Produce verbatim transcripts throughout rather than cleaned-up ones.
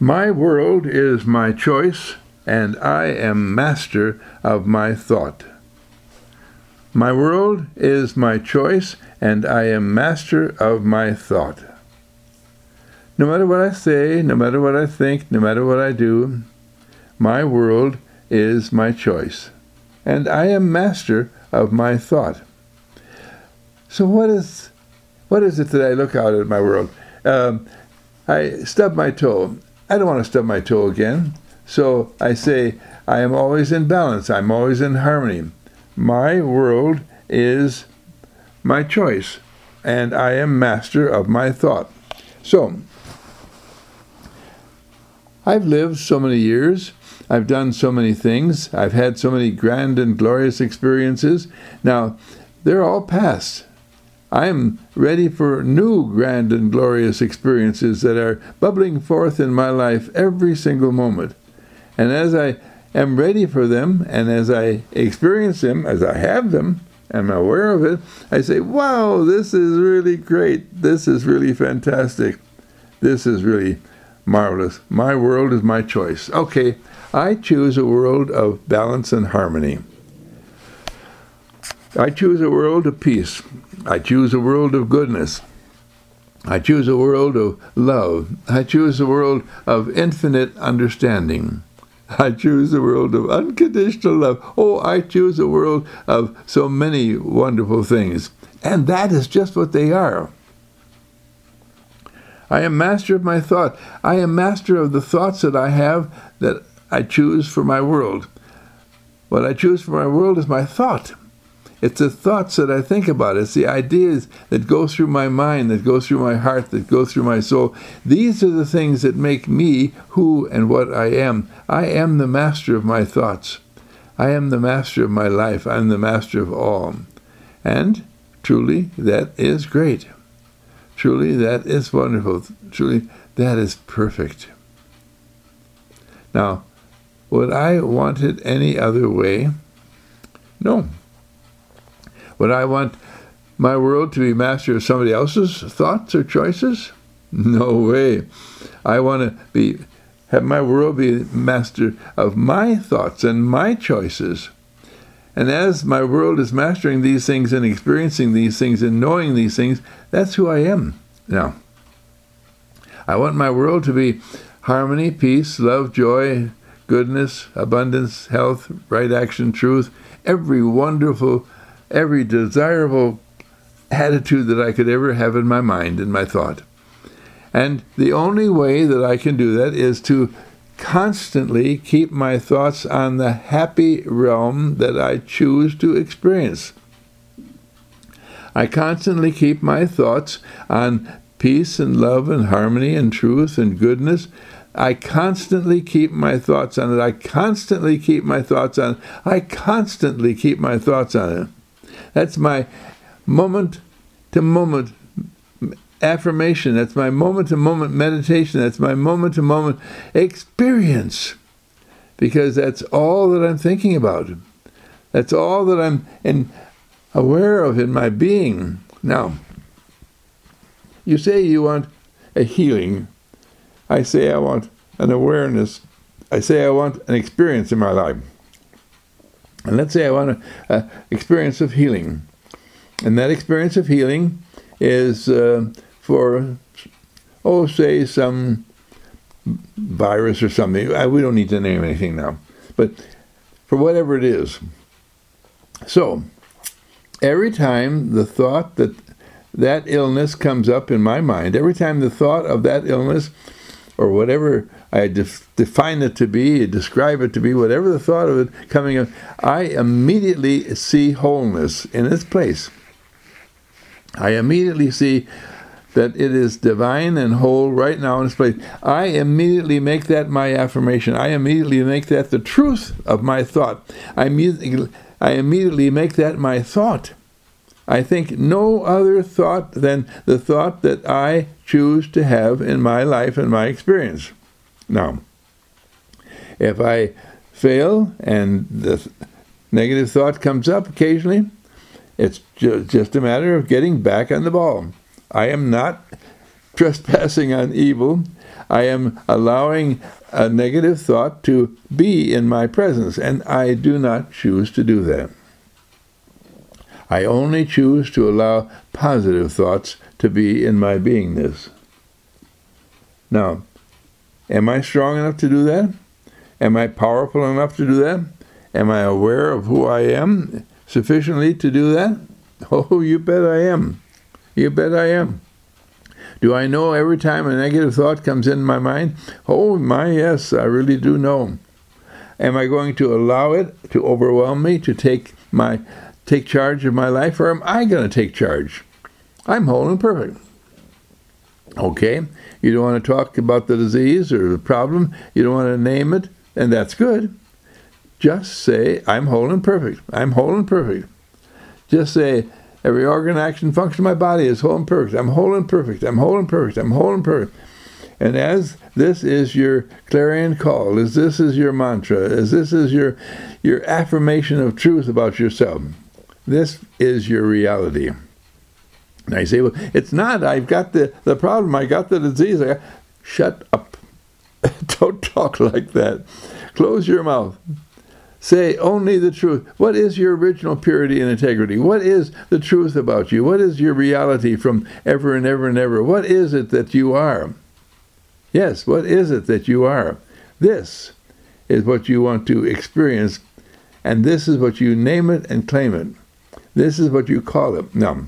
My world is my choice, and I am master of my thought. My world is my choice, and I am master of my thought. No matter what I say, no matter what I think, no matter what I do, my world is my choice, and I am master of my thought. So what is what is it that I look out at my world? Um, I stub my toe. I don't want to stub my toe again. So I say, I am always in balance. I'm always in harmony. My world is my choice, and I am master of my thought. So, I've lived so many years. I've done so many things. I've had so many grand and glorious experiences. Now, they're all past. I'm ready for new grand and glorious experiences that are bubbling forth in my life every single moment. And as I am ready for them, and as I experience them, as I have them, and I'm aware of it, I say, wow, this is really great. This is really fantastic. This is really marvelous. My world is my choice. Okay, I choose a world of balance and harmony. I choose a world of peace. I choose a world of goodness. I choose a world of love. I choose a world of infinite understanding. I choose a world of unconditional love. Oh, I choose a world of so many wonderful things. And that is just what they are. I am master of my thought. I am master of the thoughts that I have that I choose for my world. What I choose for my world is my thought. It's the thoughts that I think about. It's the ideas that go through my mind, that go through my heart, that go through my soul. These are the things that make me who and what I am. I am the master of my thoughts. I am the master of my life. I'm the master of all. And truly, that is great. Truly, that is wonderful. Truly, that is perfect. Now, would I want it any other way? No. Would I want my world to be master of somebody else's thoughts or choices? No way. I want to be have my world be master of my thoughts and my choices. And as my world is mastering these things and experiencing these things and knowing these things, that's who I am. Now, I want my world to be harmony, peace, love, joy, goodness, abundance, health, right action, truth, every wonderful every desirable attitude that I could ever have in my mind, in my thought. And the only way that I can do that is to constantly keep my thoughts on the happy realm that I choose to experience. I constantly keep my thoughts on peace and love and harmony and truth and goodness. I constantly keep my thoughts on it. I constantly keep my thoughts on it. I constantly keep my thoughts on it. That's my moment-to-moment affirmation. That's my moment-to-moment meditation. That's my moment-to-moment experience. Because that's all that I'm thinking about. That's all that I'm in, aware of in my being. Now, you say you want a healing. I say I want an awareness. I say I want an experience in my life. And let's say I want an experience of healing. And that experience of healing is uh, for, oh, say, some virus or something. I, we don't need to name anything now. But for whatever it is. So, every time the thought that that illness comes up in my mind, every time the thought of that illness, or whatever I def- define it to be, describe it to be, whatever the thought of it coming up, I immediately see wholeness in its place. I immediately see that it is divine and whole right now in its place. I immediately make that my affirmation. I immediately make that the truth of my thought. I immediately, I immediately make that my thought. I think no other thought than the thought that I choose to have in my life and my experience. Now, if I fail and the negative thought comes up occasionally, it's ju- just a matter of getting back on the ball. I am not trespassing on evil. I am allowing a negative thought to be in my presence, and I do not choose to do that. I only choose to allow positive thoughts to be in my beingness. Now, am I strong enough to do that? Am I powerful enough to do that? Am I aware of who I am sufficiently to do that? Oh, you bet I am. You bet I am. Do I know every time a negative thought comes in my mind? Oh, my, yes, I really do know. Am I going to allow it to overwhelm me, to take my take charge of my life, or am I going to take charge? I'm whole and perfect. Okay, you don't want to talk about the disease or the problem, you don't want to name it, and that's good. Just say, I'm whole and perfect. I'm whole and perfect. Just say, every organ, action, function of my body is whole and perfect. I'm whole and perfect. I'm whole and perfect. I'm whole and perfect. And as this is your clarion call, as this is your mantra, as this is your, your affirmation of truth about yourself, this is your reality. And I say, well, it's not. I've got the, the problem. I got the disease. I got... Shut up. Don't talk like that. Close your mouth. Say only the truth. What is your original purity and integrity? What is the truth about you? What is your reality from ever and ever and ever? What is it that you are? Yes, what is it that you are? This is what you want to experience, and this is what you name it and claim it. This is what you call it. Now,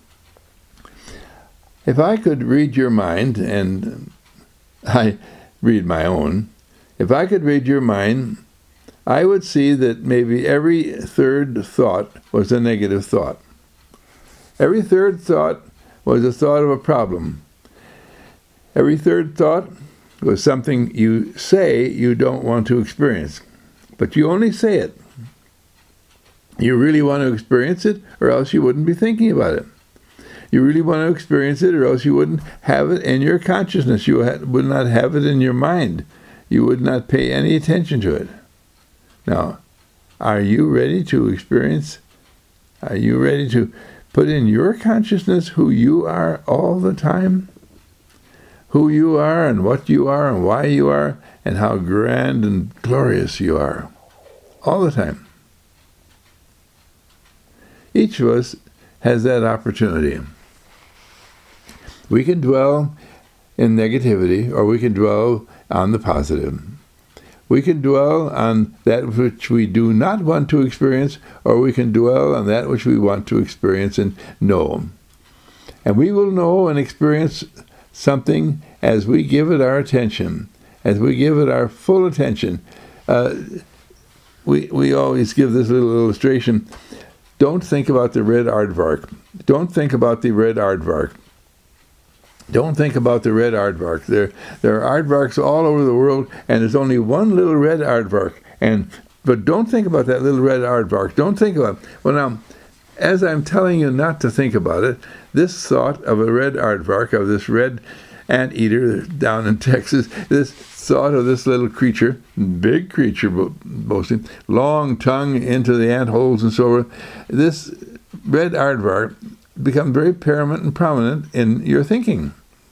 if I could read your mind, and I read my own, if I could read your mind, I would see that maybe every third thought was a negative thought. Every third thought was a thought of a problem. Every third thought was something you say you don't want to experience, but you only say it. You really want to experience it, or else you wouldn't be thinking about it. You really want to experience it, or else you wouldn't have it in your consciousness. You would not have it in your mind. You would not pay any attention to it. Now, are you ready to experience? Are you ready to put in your consciousness who you are all the time? Who you are and what you are and why you are and how grand and glorious you are all the time. Each of us has that opportunity. We can dwell in negativity, or we can dwell on the positive. We can dwell on that which we do not want to experience, or we can dwell on that which we want to experience and know. And we will know and experience something as we give it our attention, as we give it our full attention. Uh, we, we always give this little illustration. Don't think about the red aardvark. Don't think about the red aardvark. Don't think about the red aardvark. There, there are aardvarks all over the world, and there's only one little red aardvark. And but don't think about that little red aardvark. Don't think about it. Well, now, as I'm telling you not to think about it, this thought of a red aardvark, of this red anteater down in Texas, this thought of this little creature, big creature, mostly, long tongue into the ant holes and so forth, this red aardvark become very paramount and prominent in your thinking.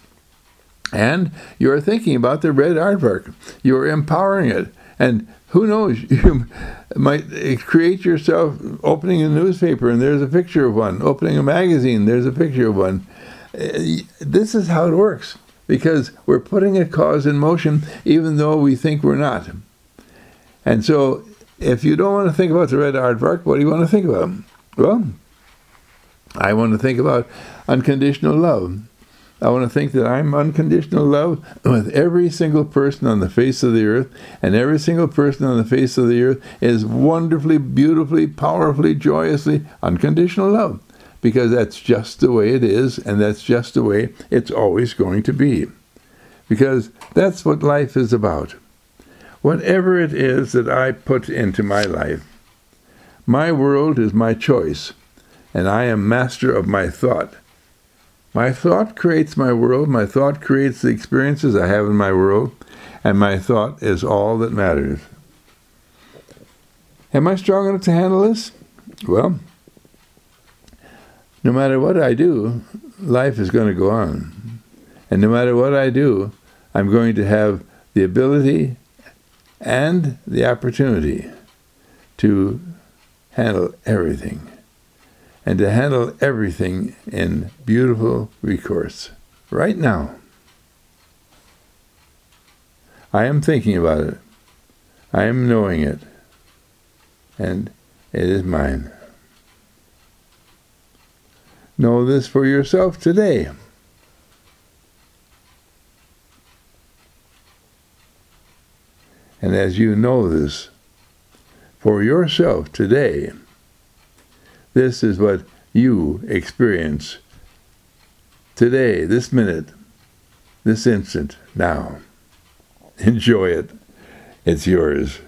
And you're thinking about the red aardvark. You're empowering it. And who knows, you might create yourself opening a newspaper and there's a picture of one. Opening a magazine, there's a picture of one. This is how it works, because we're putting a cause in motion even though we think we're not. And so if you don't want to think about the red aardvark, what do you want to think about? Well, I want to think about unconditional love. I want to think that I'm unconditional love with every single person on the face of the earth, and every single person on the face of the earth is wonderfully, beautifully, powerfully, joyously unconditional love, because that's just the way it is, and that's just the way it's always going to be, because that's what life is about. Whatever it is that I put into my life, my world is my choice, and I am master of my thought. My thought creates my world. My thought creates the experiences I have in my world, and my thought is all that matters. Am I strong enough to handle this? Well, no matter what I do, life is going to go on. And no matter what I do, I'm going to have the ability and the opportunity to handle everything, and to handle everything in beautiful recourse right now. I am thinking about it. I am knowing it. And it is mine. Know this for yourself today. And as you know this for yourself today, this is what you experience today, this minute, this instant, now. Enjoy it. It's yours.